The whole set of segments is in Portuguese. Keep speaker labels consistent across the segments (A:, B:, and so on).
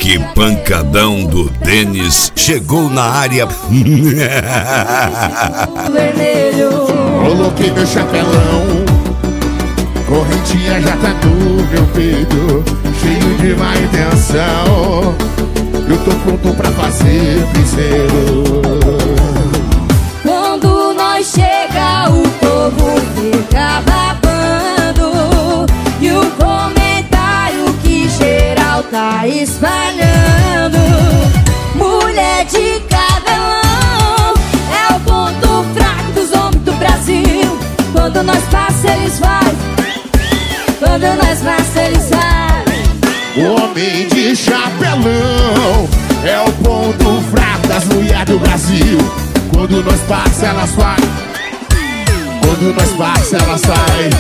A: Que pancadão do Denis chegou na área.
B: Vermelho.
C: Coloquei meu chapelão, correntinha já tá no meu peito, cheio de má intenção. Eu tô pronto pra fazer piseiro.
B: Quando nós chega, o povo fica babando, e o comentário que geral tá espalhando. Mulher de cabelão é o ponto fraco dos homens do Brasil. Quando nós passa, eles vai. Quando nós passa, eles vai.
C: Homem de chapelão é o ponto fraco das mulheres do Brasil. Quando nós passa, elas vai. Quando nós passa, elas sai.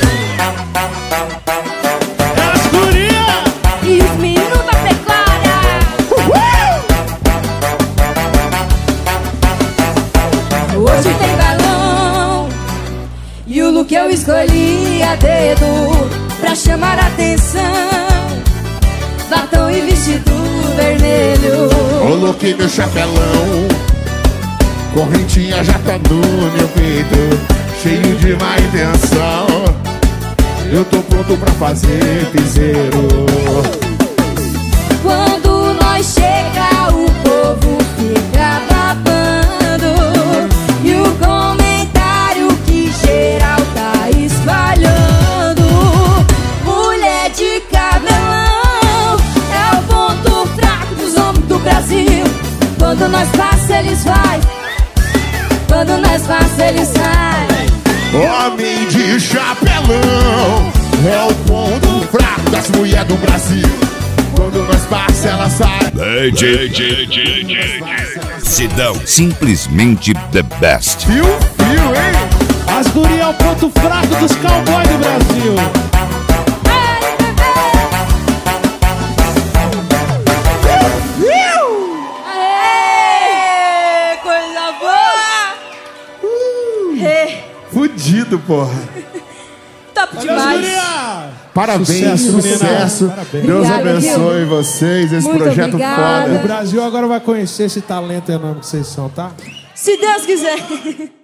D: As gurias
B: E os meninos da pecuária. Hoje tem balão, e o look eu escolhi a dedo pra chamar a atenção. Batom e vestido vermelho.
C: Coloquei meu chapelão, correntinha já tá no meu peito, cheio de má intenção. Eu tô pronto pra fazer piseiro.
B: Quando nós chega, o povo fica babando, e o comentário que geral tá espalhando. Mulher de cabelão é o ponto fraco dos homens do Brasil. Quando nós passa, eles vai. Quando nós passa, eles sai.
C: Homem de chapelão é o ponto fraco das mulheres do Brasil. Quando nós passa, ela sai.
A: Sidão, simplesmente the best.
C: Fio, hein?
D: As gurias é o ponto fraco dos cowboys do Brasil.
B: Aê, coisa boa!
C: Fudido, porra.
B: Top
D: Olha as
B: demais!
D: gurias.
C: Parabéns,
D: Sucesso, menina.
C: sucesso.
D: Parabéns.
C: Deus
B: Obrigada,
C: abençoe
B: viu?
C: vocês, esse
B: Muito
C: projeto
B: obrigada.
C: foda.
D: O Brasil agora vai conhecer esse talento enorme que vocês são, tá?
B: Se Deus quiser.